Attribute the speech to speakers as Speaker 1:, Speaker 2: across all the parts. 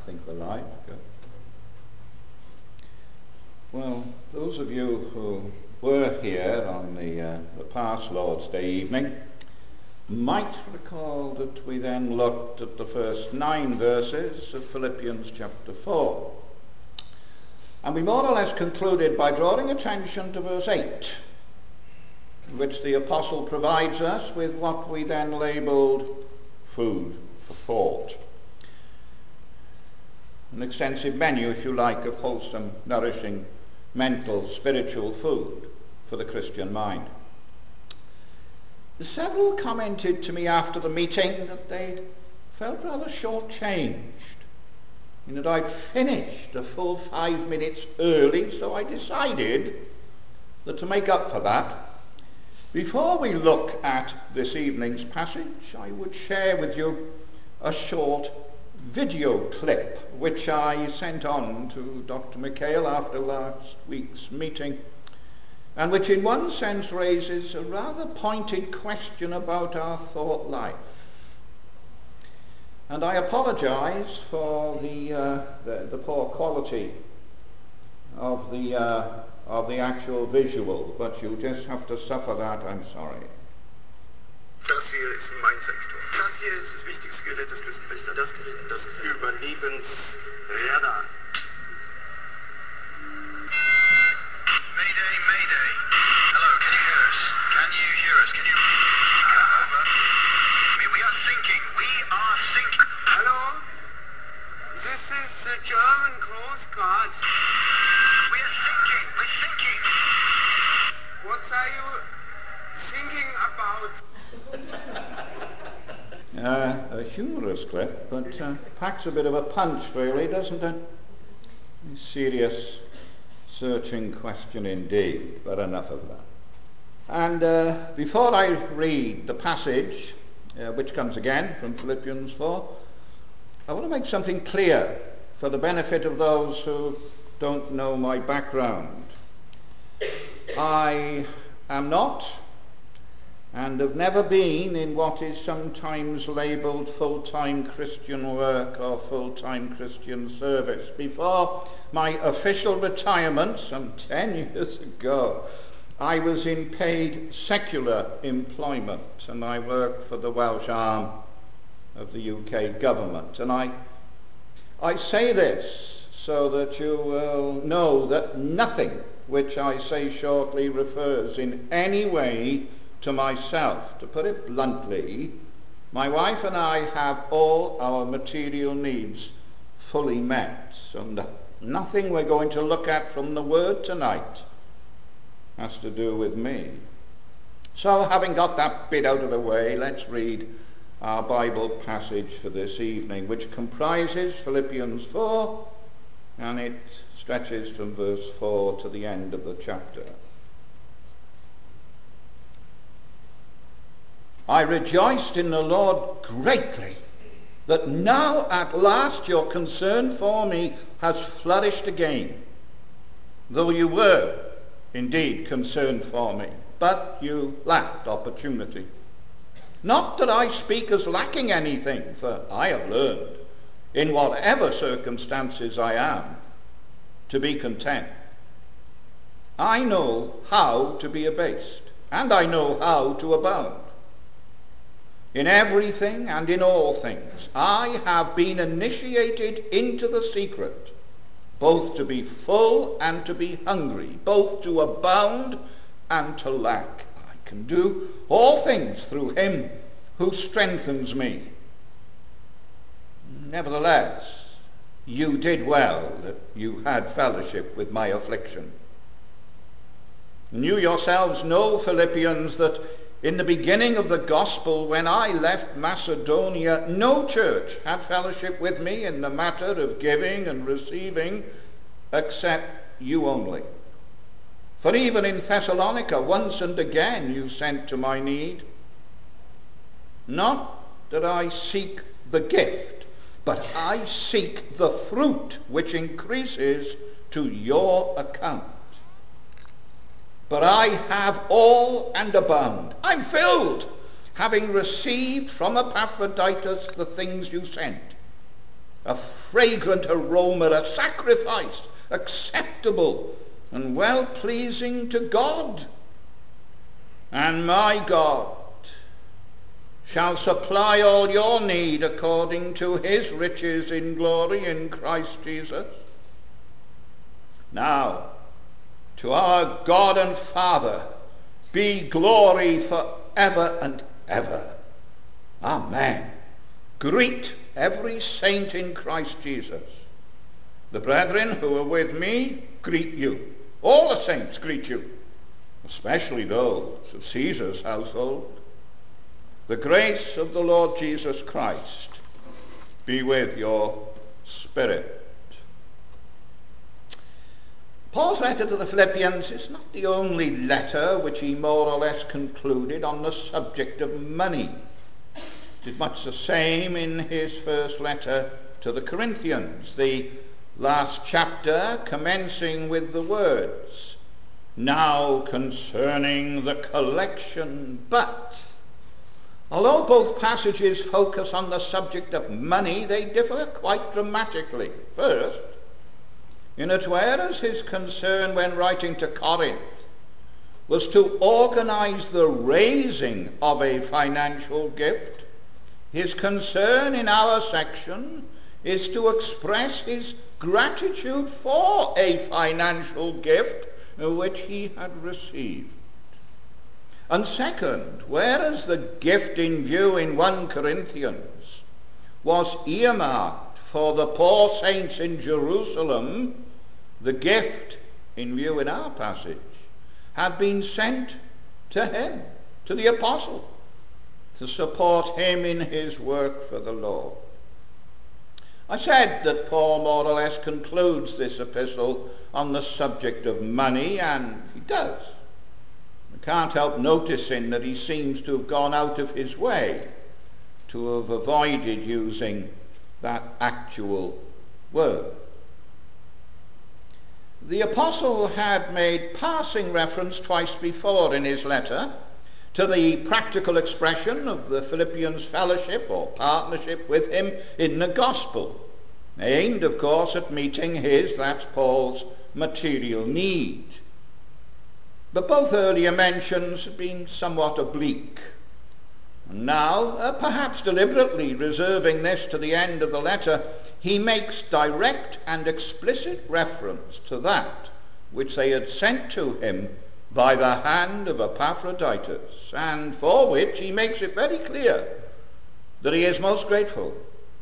Speaker 1: think we're live. Good. Well, those of you who were here on the past Lord's Day evening might recall that we then looked at the first 9 verses of Philippians chapter 4. And we more or less concluded by drawing attention to verse 8, in which the apostle provides us with what we then labelled food for thought. An extensive menu, if you like, of wholesome, nourishing, mental, spiritual food for the Christian mind. Several commented to me after the meeting that they felt rather shortchanged, and that I'd finished a full 5 minutes early, so I decided that to make up for that, before we look at this evening's passage, I would share with you a short video clip which I sent on to Dr. McHale after last week's meeting, and which in one sense raises a rather pointed question about our thought life. And I apologise for the poor quality of the actual visual, but you just have to suffer that, I'm sorry.
Speaker 2: Das hier ist mein Sektor. Das hier ist das wichtigste Gerät des Küstenwächters. Das Überlebensradar. Mayday, Mayday. Hello, can you hear us? Can you hear us? Can you speak up? Over. We are sinking. We are sinking.
Speaker 3: Hello? This is the German Coast Guard.
Speaker 2: We are sinking. We're sinking.
Speaker 3: What are you thinking about?
Speaker 1: A humorous clip, but packs a bit of a punch, really, doesn't it? A serious, searching question indeed, but enough of that. And before I read the passage, which comes again from Philippians 4, I want to make something clear for the benefit of those who don't know my background. I am not and have never been in what is sometimes labelled full-time Christian work or full-time Christian service. Before my official retirement some 10 years ago, I was in paid secular employment, and I worked for the Welsh arm of the UK government. And I say this so that you will know that nothing which I say shortly refers in any way to myself. To put it bluntly, my wife and I have all our material needs fully met, and nothing we're going to look at from the Word tonight has to do with me. So, having got that bit out of the way, let's read our Bible passage for this evening, which comprises Philippians 4, and it stretches from verse 4 to the end of the chapter. I rejoiced in the Lord greatly that now at last your concern for me has flourished again, though you were indeed concerned for me, but you lacked opportunity. Not that I speak as lacking anything, for I have learned, in whatever circumstances I am, to be content. I know how to be abased, and I know how to abound. In everything and in all things, I have been initiated into the secret, both to be full and to be hungry, both to abound and to lack. I can do all things through him who strengthens me. Nevertheless, you did well that you had fellowship with my affliction. And you yourselves know, Philippians, that in the beginning of the gospel, when I left Macedonia, no church had fellowship with me in the matter of giving and receiving, except you only. For even in Thessalonica, once and again you sent to my need. Not that I seek the gift, but I seek the fruit which increases to your account. But I have all and abound. I'm filled, having received from Epaphroditus the things you sent, a fragrant aroma, a sacrifice acceptable and well-pleasing to God. And my God shall supply all your need according to his riches in glory in Christ Jesus. Now, to our God and Father be glory forever and ever. Amen. Greet every saint in Christ Jesus. The brethren who are with me greet you. All the saints greet you, especially those of Caesar's household. The grace of the Lord Jesus Christ be with your spirit. Paul's letter to the Philippians is not the only letter which he more or less concluded on the subject of money. It is much the same in his first letter to the Corinthians, the last chapter commencing with the words, "Now concerning the collection, but..." Although both passages focus on the subject of money, they differ quite dramatically. First, whereas his concern when writing to Corinth was to organize the raising of a financial gift, his concern in our section is to express his gratitude for a financial gift which he had received. And second, whereas the gift in view in 1 Corinthians was earmarked for the poor saints in Jerusalem, the gift in view in our passage had been sent to him, to the apostle, to support him in his work for the Lord. I said that Paul more or less concludes this epistle on the subject of money, and he does. I can't help noticing that he seems to have gone out of his way to have avoided using that actual word. The apostle had made passing reference twice before in his letter to the practical expression of the Philippians' fellowship or partnership with him in the gospel, aimed, of course, at meeting that's Paul's, material need. But both earlier mentions have been somewhat oblique. And now, perhaps deliberately reserving this to the end of the letter, he makes direct and explicit reference to that which they had sent to him by the hand of Epaphroditus, and for which he makes it very clear that he is most grateful.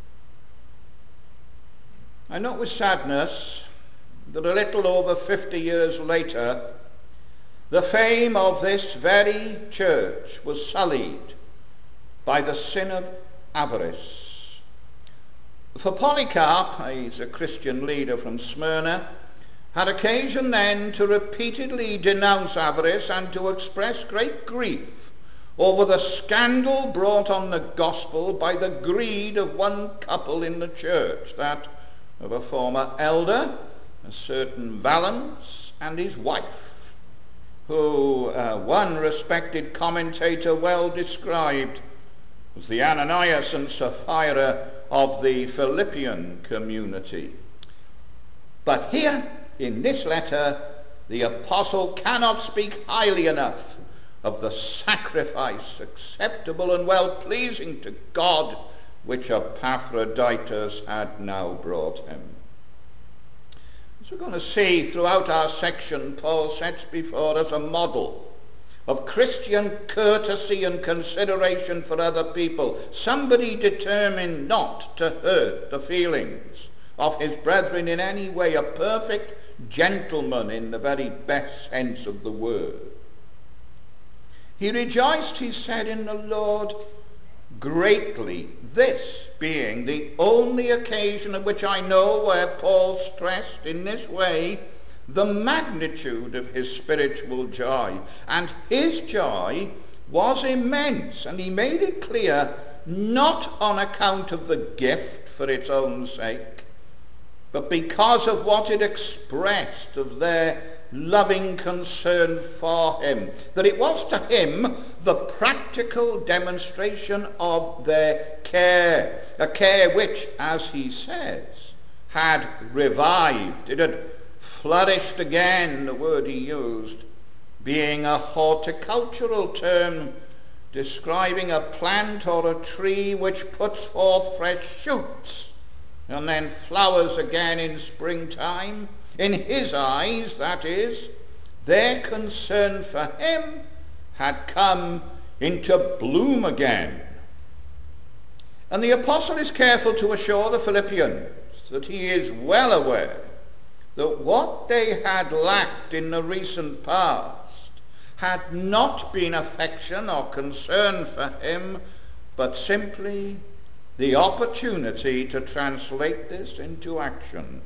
Speaker 1: I note with sadness that a little over 50 years later, the fame of this very church was sullied by the sin of avarice. For Polycarp, he's a Christian leader from Smyrna, had occasion then to repeatedly denounce avarice and to express great grief over the scandal brought on the gospel by the greed of one couple in the church, that of a former elder, a certain Valens, and his wife, who one respected commentator well described as the Ananias and Sapphira of the Philippian community. But here, in this letter, the apostle cannot speak highly enough of the sacrifice acceptable and well-pleasing to God which Epaphroditus had now brought him. As we're going to see throughout our section, Paul sets before us a model of Christian courtesy and consideration for other people, somebody determined not to hurt the feelings of his brethren in any way, a perfect gentleman in the very best sense of the word. He rejoiced, he said, in the Lord greatly, this being the only occasion of which I know where Paul stressed in this way the magnitude of his spiritual joy. And his joy was immense, and he made it clear, not on account of the gift for its own sake, but because of what it expressed of their loving concern for him, that it was to him the practical demonstration of their care, a care which, as he says, had revived. It had flourished again, the word he used, being a horticultural term describing a plant or a tree which puts forth fresh shoots and then flowers again in springtime. In his eyes, that is, their concern for him had come into bloom again. And the apostle is careful to assure the Philippians that he is well aware that what they had lacked in the recent past had not been affection or concern for him, but simply the opportunity to translate this into action.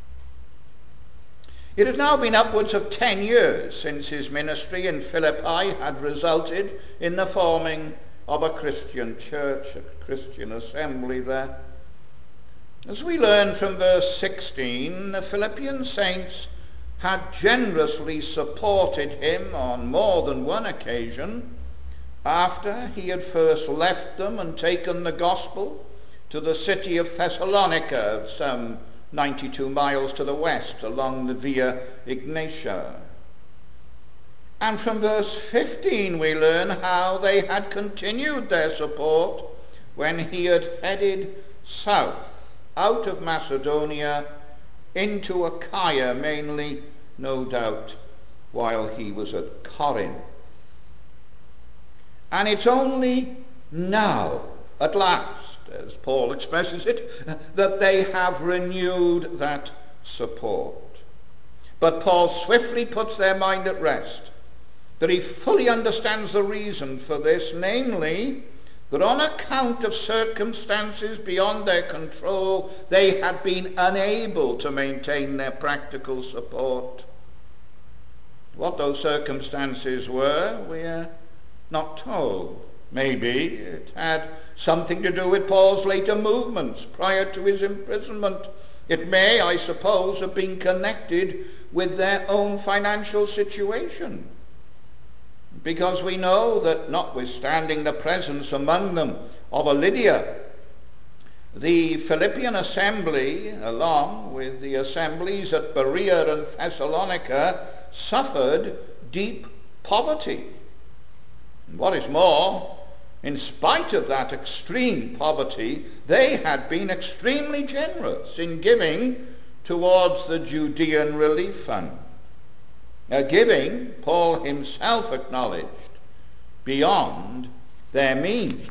Speaker 1: It had now been upwards of 10 years since his ministry in Philippi had resulted in the forming of a Christian church, a Christian assembly there. As we learn from verse 16, the Philippian saints had generously supported him on more than one occasion after he had first left them and taken the gospel to the city of Thessalonica, some 92 miles to the west along the Via Egnatia. And from verse 15 we learn how they had continued their support when he had headed south out of Macedonia into Achaia, mainly, no doubt, while he was at Corinth. And it's only now, at last, as Paul expresses it, that they have renewed that support. But Paul swiftly puts their mind at rest, that he fully understands the reason for this, namely, that on account of circumstances beyond their control, they had been unable to maintain their practical support. What those circumstances were, we are not told. Maybe it had something to do with Paul's later movements prior to his imprisonment. It may, I suppose, have been connected with their own financial situation, because we know that notwithstanding the presence among them of a Lydia, the Philippian assembly, along with the assemblies at Berea and Thessalonica, suffered deep poverty. And what is more, in spite of that extreme poverty, they had been extremely generous in giving towards the Judean Relief Fund. A giving, Paul himself acknowledged, beyond their means.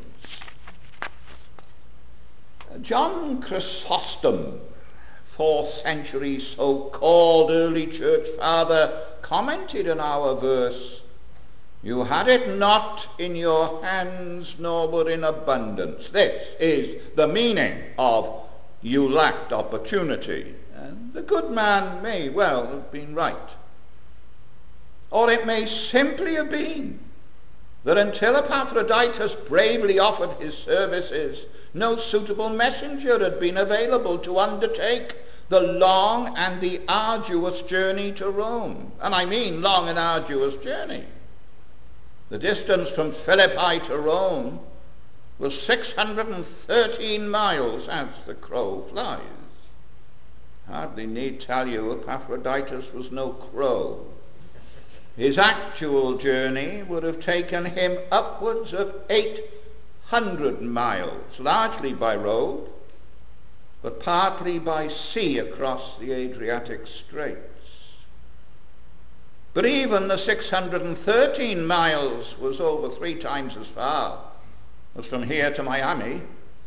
Speaker 1: John Chrysostom, 4th century so-called early church father, commented on our verse, "You had it not in your hands, nor but in abundance." This is the meaning of "you lacked opportunity." And the good man may well have been right. Or it may simply have been that until Epaphroditus bravely offered his services, no suitable messenger had been available to undertake the long and the arduous journey to Rome. And I mean long and arduous journey. The distance from Philippi to Rome was 613 miles as the crow flies. Hardly need tell you Epaphroditus was no crow. His actual journey would have taken him upwards of 800 miles, largely by road, but partly by sea across the Adriatic Straits. But even the 613 miles was over 3 times as far as from here to Miami.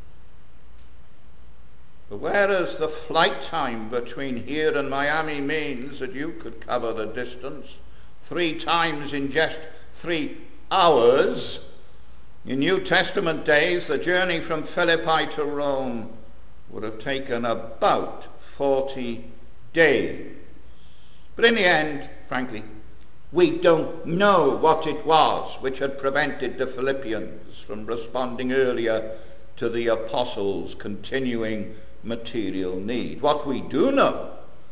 Speaker 1: But whereas the flight time between here and Miami means that you could cover the distance 3 times in just 3 hours, in New Testament days, the journey from Philippi to Rome would have taken about 40 days. But in the end, frankly, we don't know what it was which had prevented the Philippians from responding earlier to the apostles' continuing material need. What we do know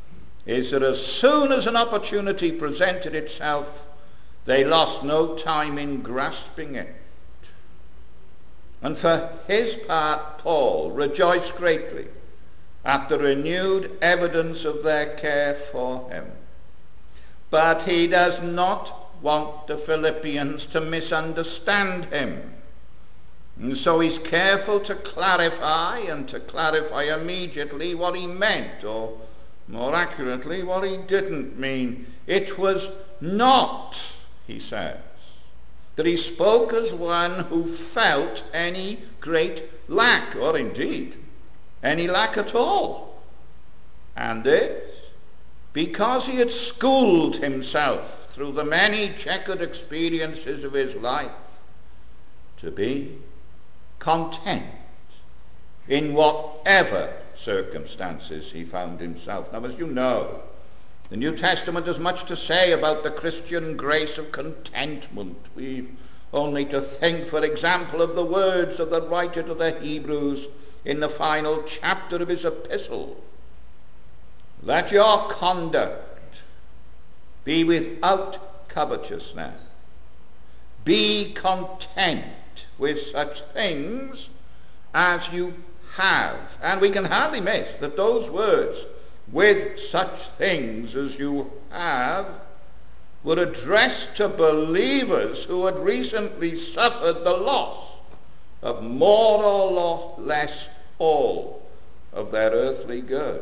Speaker 1: is that as soon as an opportunity presented itself, they lost no time in grasping it. And for his part, Paul rejoiced greatly at the renewed evidence of their care for him. But he does not want the Philippians to misunderstand him. And so he's careful to clarify, and to clarify immediately what he meant, or more accurately, what he didn't mean. It was not, he says, that he spoke as one who felt any great lack, or indeed any lack at all. And this, because he had schooled himself through the many checkered experiences of his life to be content in whatever circumstances he found himself. Now, as you know, the New Testament has much to say about the Christian grace of contentment. We've only to think, for example, of the words of the writer to the Hebrews in the final chapter of his epistle. Let your conduct be without covetousness. Be content with such things as you have. And we can hardly miss that those words, with such things as you have, were addressed to believers who had recently suffered the loss of more or less all of their earthly goods.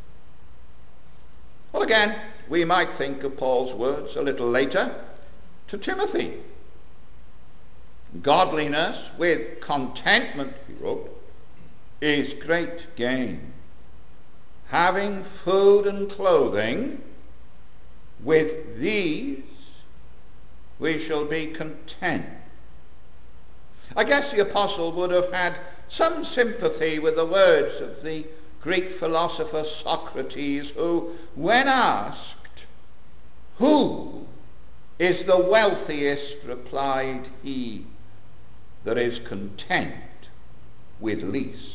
Speaker 1: Well, again, we might think of Paul's words a little later to Timothy. Godliness with contentment, he wrote, is great gain. Having food and clothing, with these we shall be content. I guess the apostle would have had some sympathy with the words of the Greek philosopher Socrates, who, when asked, "Who is the wealthiest?" replied, "He that is content with least."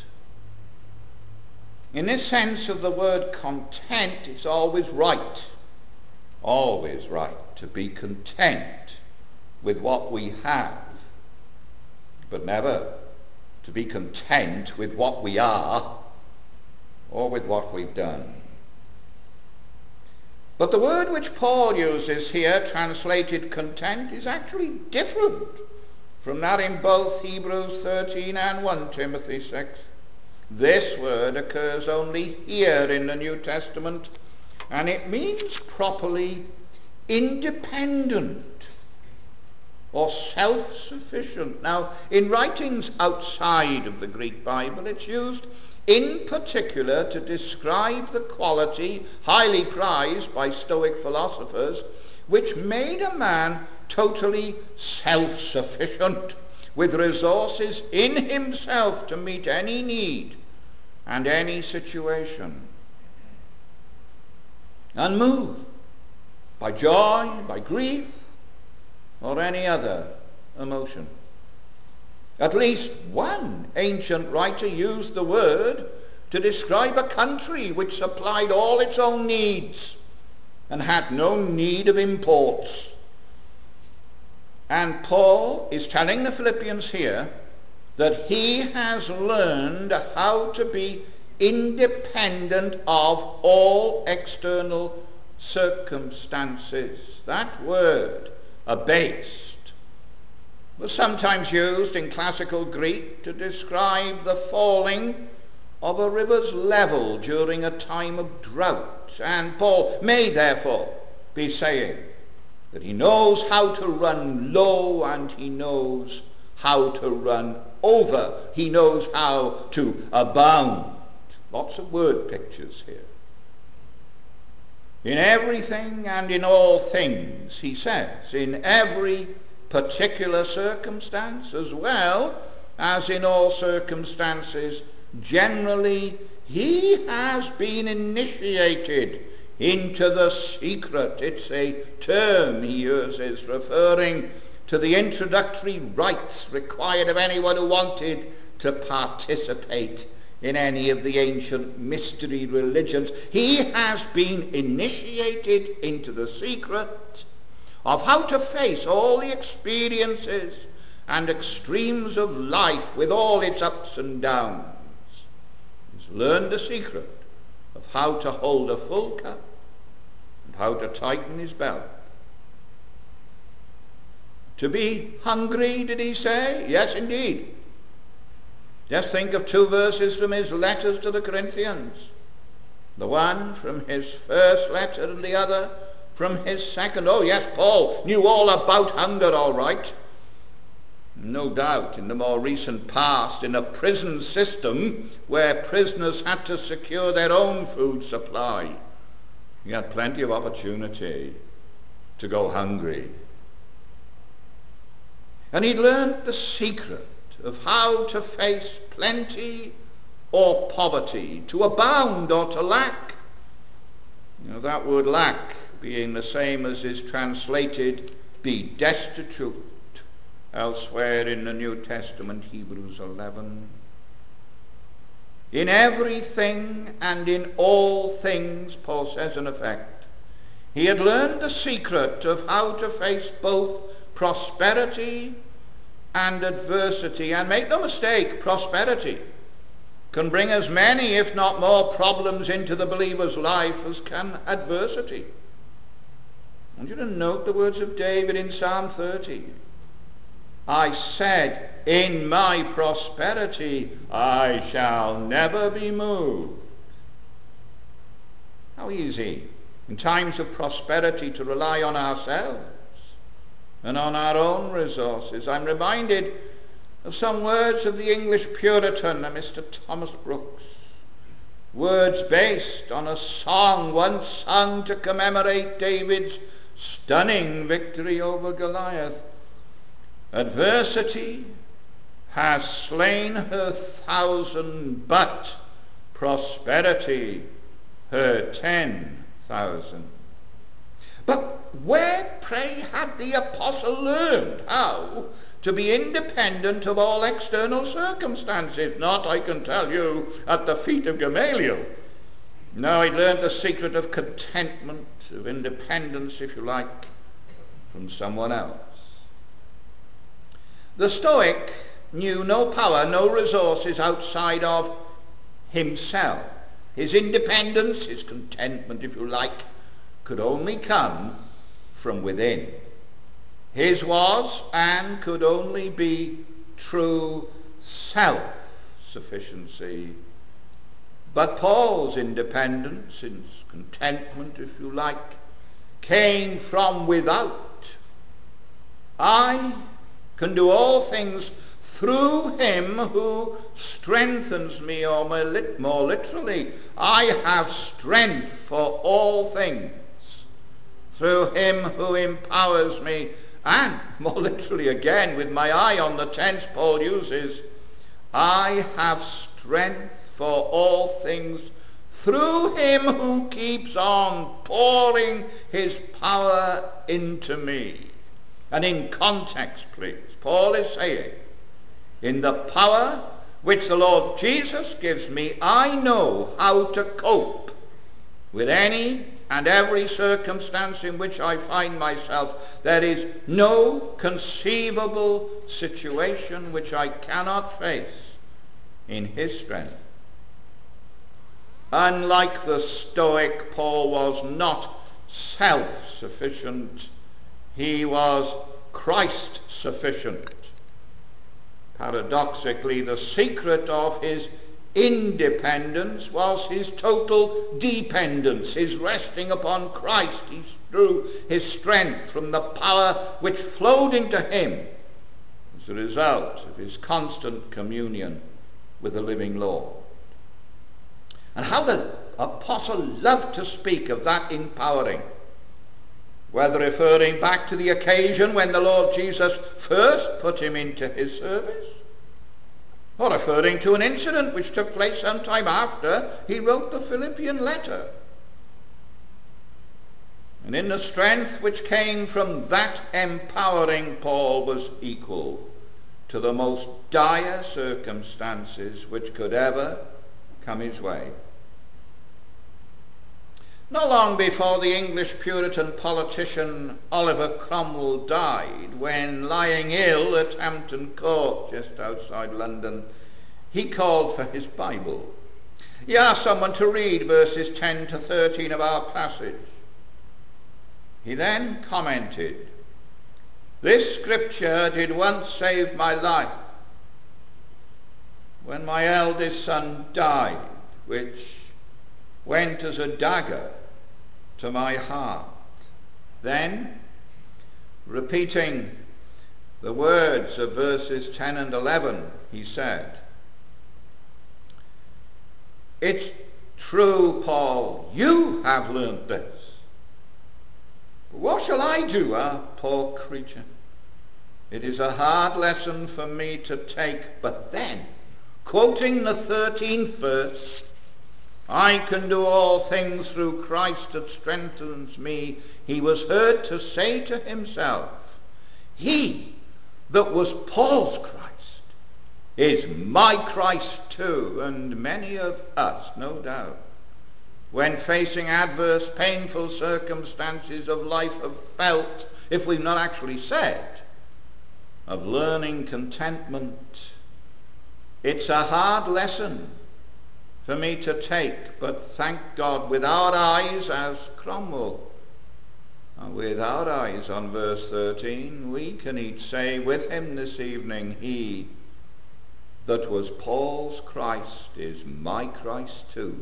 Speaker 1: In this sense of the word content, it's always right to be content with what we have, but never to be content with what we are or with what we've done. But the word which Paul uses here, translated content, is actually different from that in both Hebrews 13 and 1 Timothy 6. This word occurs only here in the New Testament, and it means properly independent or self-sufficient. Now, in writings outside of the Greek Bible, it's used in particular to describe the quality, highly prized by Stoic philosophers, which made a man totally self-sufficient, with resources in himself to meet any need and any situation, unmoved by joy, by grief, or any other emotion. At least one ancient writer used the word to describe a country which supplied all its own needs and had no need of imports. And Paul is telling the Philippians here that he has learned how to be independent of all external circumstances. That word, abased, was sometimes used in classical Greek to describe the falling of a river's level during a time of drought. And Paul may therefore be saying that he knows how to run low and he knows how to run over. He knows how to abound. Lots of word pictures here. In everything and in all things, he says, in every particular circumstance as well as in all circumstances generally, he has been initiated into the secret. It's a term he uses referring to the introductory rites required of anyone who wanted to participate in any of the ancient mystery religions. He has been initiated into the secret of how to face all the experiences and extremes of life with all its ups and downs. He's learned the secret of how to hold a full cup and how to tighten his belt. To be hungry, did he say? Yes, indeed. Just think of 2 verses from his letters to the Corinthians. The one from his first letter and the other from his second. Oh yes, Paul knew all about hunger, all right. No doubt in the more recent past, in a prison system where prisoners had to secure their own food supply, he had plenty of opportunity to go hungry. And he learned the secret of how to face plenty or poverty, to abound or to lack. That word lack being the same as is translated be destitute elsewhere in the New Testament, Hebrews 11. In everything and in all things, Paul says in effect, he had learned the secret of how to face both prosperity and adversity. And make no mistake, prosperity can bring as many, if not more, problems into the believer's life as can adversity. I want you to note the words of David in Psalm 30. I said, in my prosperity I shall never be moved. How easy in times of prosperity to rely on ourselves and on our own resources. I'm reminded of some words of the English Puritan, Mr. Thomas Brooks. Words based on a song once sung to commemorate David's stunning victory over Goliath. Adversity has slain her 1,000, but prosperity her 10,000. But where, pray, had the apostle learned how to be independent of all external circumstances? Not, I can tell you, at the feet of Gamaliel. No, he learned the secret of contentment, of independence, if you like, from someone else. The Stoic knew no power, no resources outside of himself. His independence, his contentment, if you like, could only come from within. His was and could only be true self-sufficiency. But Paul's independence, his contentment, if you like, came from without. I can do all things through him who strengthens me, or more literally, I have strength for all things through him who empowers me. And more literally again, with my eye on the tense Paul uses, I have strength for all things through him who keeps on pouring his power into me. And in context, please, Paul is saying, in the power which the Lord Jesus gives me, I know how to cope with any and every circumstance in which I find myself. There is no conceivable situation which I cannot face in his strength. Unlike the Stoic, Paul was not self-sufficient. He was Christ-sufficient. Paradoxically, the secret of his independence was his total dependence, his resting upon Christ. He drew his strength from the power which flowed into him as a result of his constant communion with the living Lord. And how the apostle loved to speak of that empowering, whether referring back to the occasion when the Lord Jesus first put him into his service, or referring to an incident which took place some time after he wrote the Philippian letter. And in the strength which came from that empowering, Paul was equal to the most dire circumstances which could ever come his way. Not long before the English Puritan politician Oliver Cromwell died, when lying ill at Hampton Court, just outside London, he called for his Bible. He asked someone to read verses 10 to 13 of our passage. He then commented, "This scripture did once save my life when my eldest son died, which went as a dagger to my heart." Then, repeating the words of verses 10 and 11, he said, "It's true, Paul, you have learnt this. But what shall I do, poor creature? It is a hard lesson for me to take." But then, quoting the 13th verse, "I can do all things through Christ that strengthens me," he was heard to say to himself, "He that was Paul's Christ is my Christ too." And many of us, no doubt, when facing adverse, painful circumstances of life, have felt, if we've not actually said, of learning contentment. It's a hard lesson for me to take, but thank God, with our eyes, as Cromwell, with our eyes on verse 13, we can each say with him this evening, "He that was Paul's Christ is my Christ too."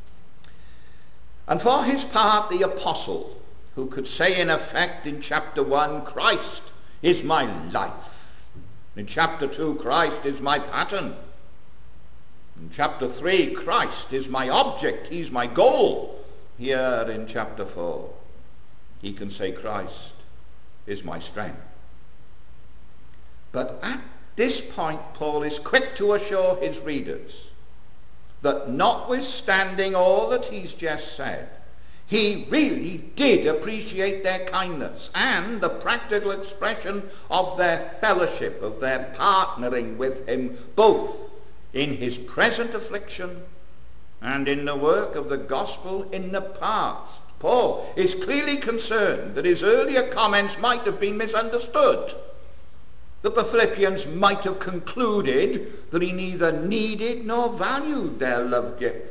Speaker 1: And for his part, the apostle, who could say in effect in chapter 1, "Christ is my life." In chapter 2, "Christ is my pattern." In chapter 3, "Christ is my object, he's my goal." Here in chapter 4, he can say, "Christ is my strength." But at this point, Paul is quick to assure his readers that notwithstanding all that he's just said, he really did appreciate their kindness and the practical expression of their fellowship, of their partnering with him, both in his present affliction and in the work of the gospel in the past. Paul is clearly concerned that his earlier comments might have been misunderstood, that the Philippians might have concluded that he neither needed nor valued their love gift.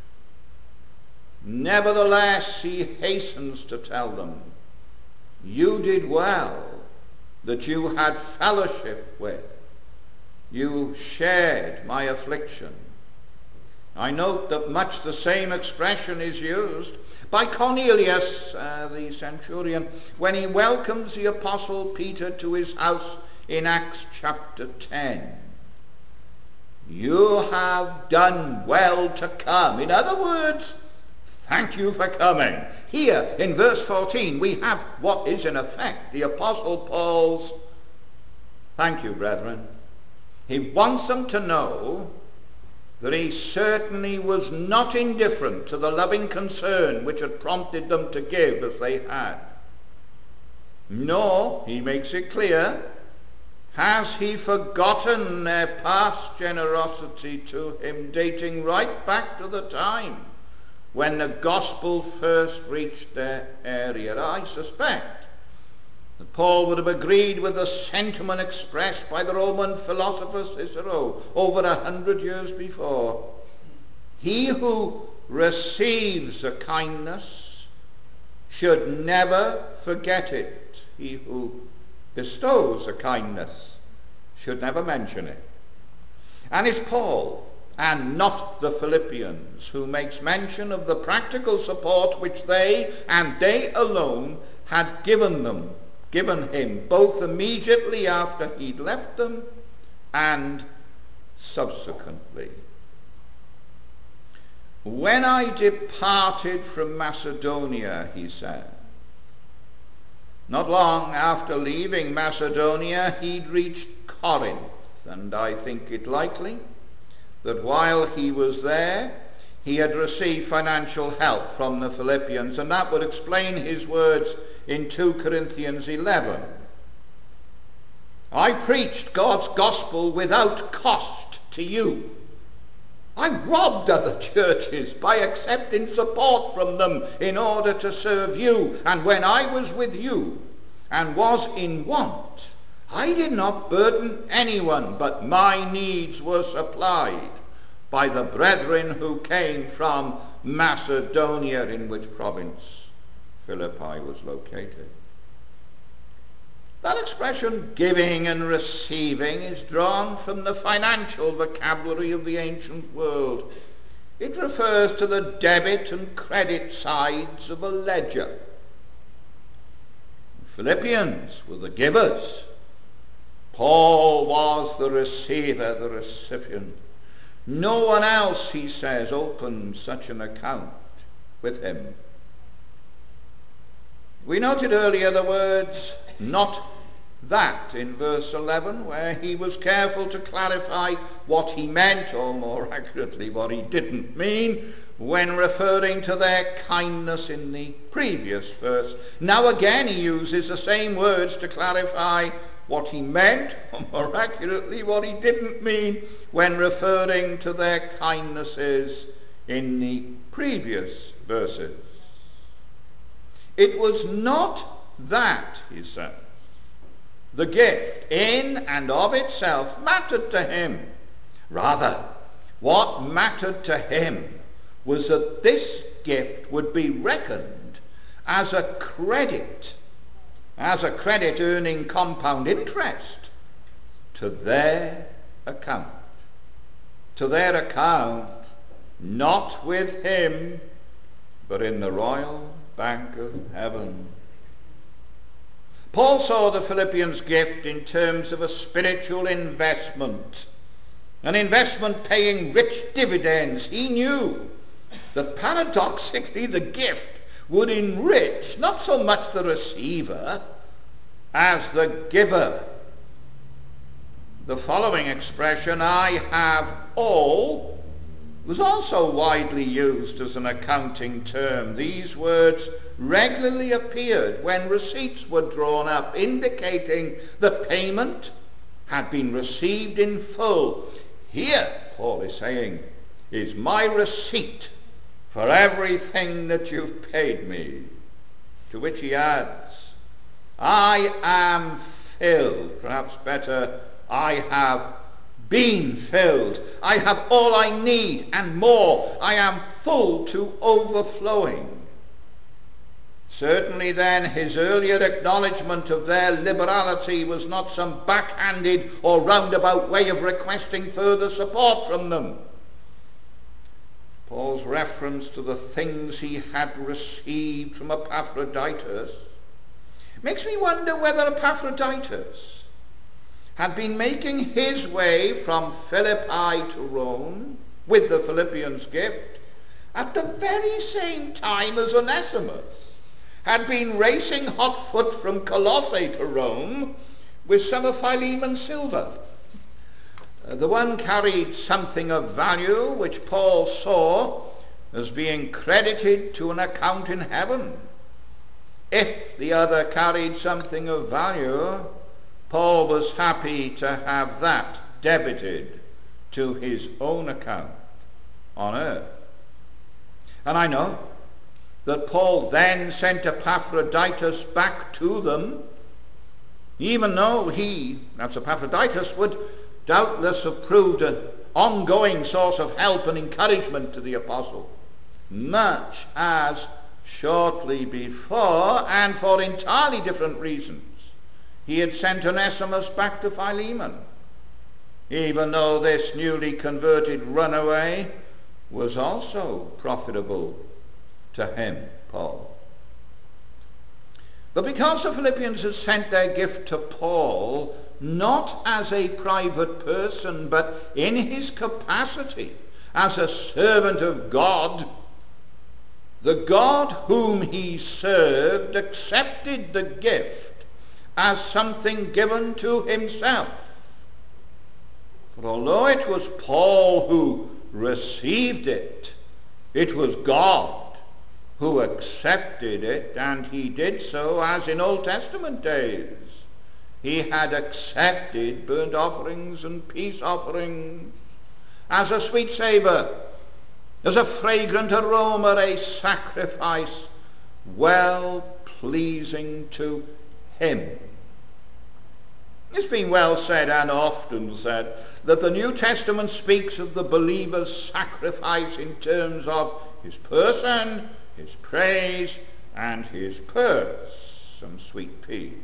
Speaker 1: Nevertheless, he hastens to tell them, "You did well that you had fellowship with. You shared my affliction." I note that much the same expression is used by Cornelius, the centurion, when he welcomes the apostle Peter to his house in Acts chapter 10. "You have done well to come." In other words, thank you for coming. Here in verse 14, we have what is in effect the apostle Paul's "Thank you, brethren." He wants them to know that he certainly was not indifferent to the loving concern which had prompted them to give as they had. Nor, he makes it clear, has he forgotten their past generosity to him, dating right back to the time when the gospel first reached their area. I suspect that Paul would have agreed with the sentiment expressed by the Roman philosopher Cicero over 100 years before. He who receives a kindness should never forget it. He who bestows a kindness should never mention it. And it's Paul, and not the Philippians, who makes mention of the practical support which they, and they alone, had given him, both immediately after he'd left them and subsequently. "When I departed from Macedonia," he said, not long after leaving Macedonia, he'd reached Corinth, and I think it likely that while he was there, he had received financial help from the Philippians, and that would explain his words in 2 Corinthians 11. "I preached God's gospel without cost to you, I robbed other churches by accepting support from them in order to serve you. And when I was with you and was in want, I did not burden anyone, but my needs were supplied by the brethren who came from Macedonia, in which province Philippi was located. That expression, giving and receiving, is drawn from the financial vocabulary of the ancient world. It refers to the debit and credit sides of a ledger. The Philippians were the givers. Paul was the receiver, the recipient. No one else, he says, opened such an account with him. We noted earlier the words, not that, in verse 11, where he was careful to clarify what he meant, or more accurately, what he didn't mean, when referring to their kindness in the previous verse. Now again he uses the same words to clarify what he meant, or more accurately, what he didn't mean, when referring to their kindnesses in the previous verses. It was not that, he says, the gift in and of itself mattered to him. Rather, what mattered to him was that this gift would be reckoned as a credit earning compound interest to their account. To their account, not with him, but in the royal bank of heaven. Paul saw the Philippians' gift in terms of a spiritual investment, an investment paying rich dividends. He knew that paradoxically the gift would enrich not so much the receiver as the giver. The following expression, I have all, was also widely used as an accounting term. These words regularly appeared when receipts were drawn up, indicating that payment had been received in full. Here, Paul is saying, is my receipt for everything that you've paid me. To which he adds, I am filled. Perhaps better, I have been filled. I have all I need and more. I am full to overflowing. Certainly then his earlier acknowledgement of their liberality was not some backhanded or roundabout way of requesting further support from them. Paul's reference to the things he had received from Epaphroditus makes me wonder whether Epaphroditus had been making his way from Philippi to Rome with the Philippians' gift at the very same time as Onesimus had been racing hot foot from Colossae to Rome with some of Philemon's silver. The one carried something of value which Paul saw as being credited to an account in heaven. If the other carried something of value, Paul was happy to have that debited to his own account on earth. And I know that Paul then sent Epaphroditus back to them, even though that's Epaphroditus, would doubtless have proved an ongoing source of help and encouragement to the apostle, much as shortly before, and for entirely different reasons, he had sent Onesimus back to Philemon, even though this newly converted runaway was also profitable to him, Paul. But because the Philippians had sent their gift to Paul, not as a private person, but in his capacity as a servant of God, the God whom he served accepted the gift as something given to himself. For although it was Paul who received it, it was God who accepted it, and he did so as in Old Testament days he had accepted burnt offerings and peace offerings as a sweet savour, as a fragrant aroma, a sacrifice well pleasing to him. It's been well said and often said that the New Testament speaks of the believer's sacrifice in terms of his person, his praise, and his purse, some sweet peas.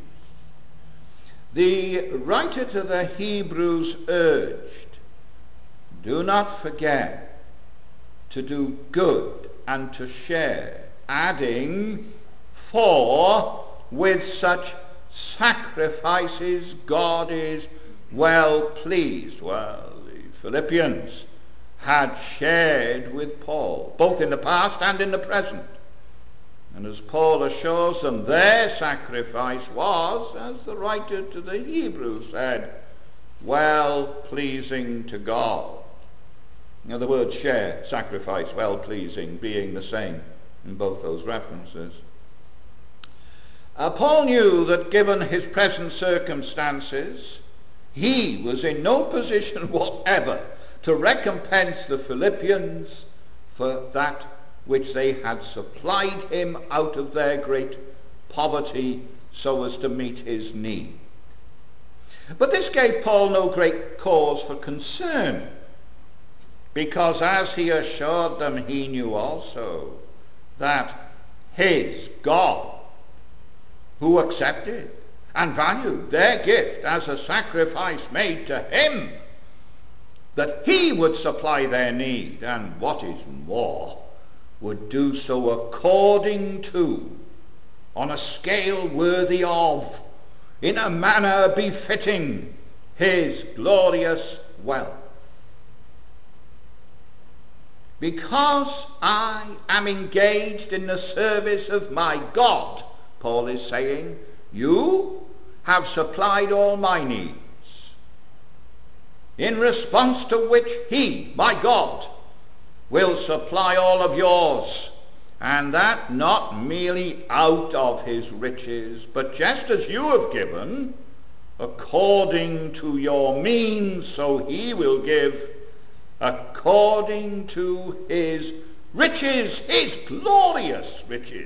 Speaker 1: The writer to the Hebrews urged, do not forget to do good and to share, adding, for with such sacrifices God is well pleased. Well, the Philippians had shared with Paul, both in the past and in the present. And as Paul assures them, their sacrifice was, as the writer to the Hebrews said, well pleasing to God. Now the word share, sacrifice, well pleasing being the same in both those references. Paul knew that given his present circumstances, he was in no position whatever to recompense the Philippians for that which they had supplied him out of their great poverty so as to meet his need. But this gave Paul no great cause for concern, because as he assured them, he knew also that his God, who accepted and valued their gift as a sacrifice made to him, that he would supply their need, and what is more, would do so according to, on a scale worthy of, in a manner befitting his glorious wealth. Because I am engaged in the service of my God, Paul is saying, you have supplied all my needs, in response to which he, my God, will supply all of yours, and that not merely out of his riches, but just as you have given, according to your means, so he will give according to his riches, his glorious riches.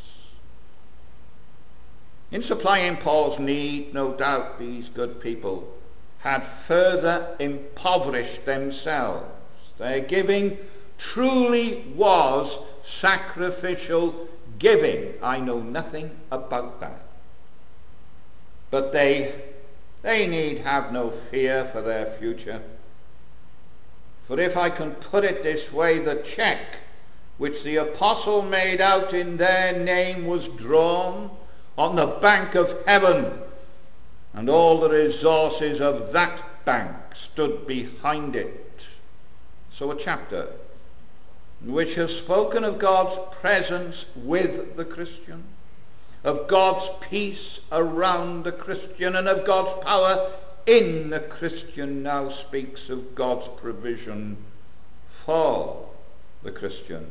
Speaker 1: In supplying Paul's need, no doubt these good people had further impoverished themselves. Their giving truly was sacrificial giving. I know nothing about that. But they need have no fear for their future. For if I can put it this way, the check which the apostle made out in their name was drawn on the bank of heaven, and all the resources of that bank stood behind it. So a chapter which has spoken of God's presence with the Christian, of God's peace around the Christian, and of God's power in the Christian, now speaks of God's provision for the Christian.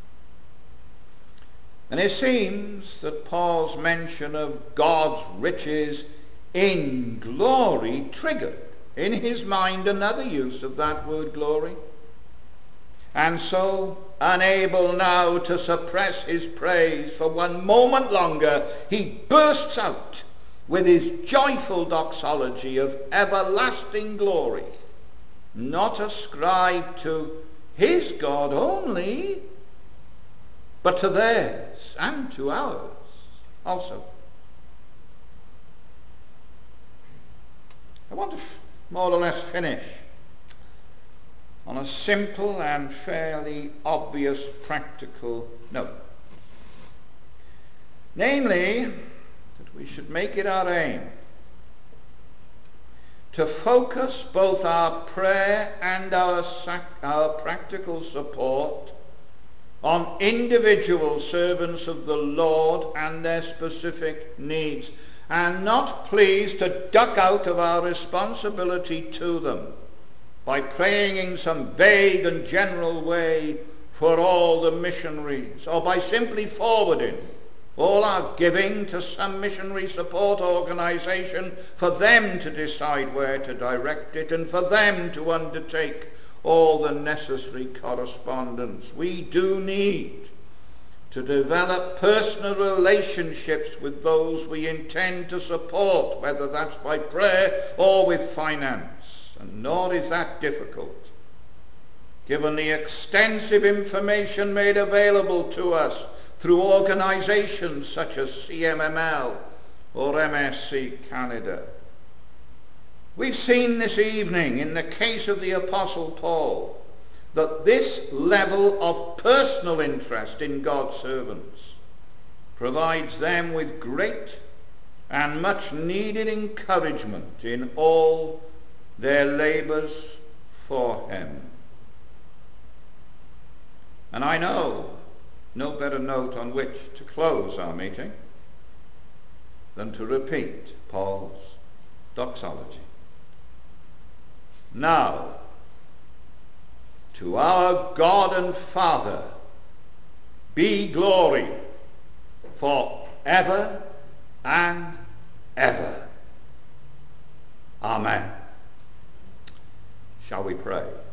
Speaker 1: And it seems that Paul's mention of God's riches in glory triggered in his mind another use of that word glory. And so, unable now to suppress his praise for one moment longer, he bursts out with his joyful doxology of everlasting glory, not ascribed to his God only, but to theirs and to ours also. I want to more or less finish on a simple and fairly obvious practical note. Namely, that we should make it our aim to focus both our prayer and our practical support on individual servants of the Lord and their specific needs, and not please to duck out of our responsibility to them by praying in some vague and general way for all the missionaries, or by simply forwarding all our giving to some missionary support organization for them to decide where to direct it and for them to undertake all the necessary correspondence. We do need to develop personal relationships with those we intend to support, whether that's by prayer or with finance. And nor is that difficult, given the extensive information made available to us through organizations such as CMML or MSC Canada. We've seen this evening in the case of the Apostle Paul that this level of personal interest in God's servants provides them with great and much needed encouragement in all their labors for him. And I know no better note on which to close our meeting than to repeat Paul's doxology. Now, to our God and Father be glory for ever and ever. Amen. Shall we pray?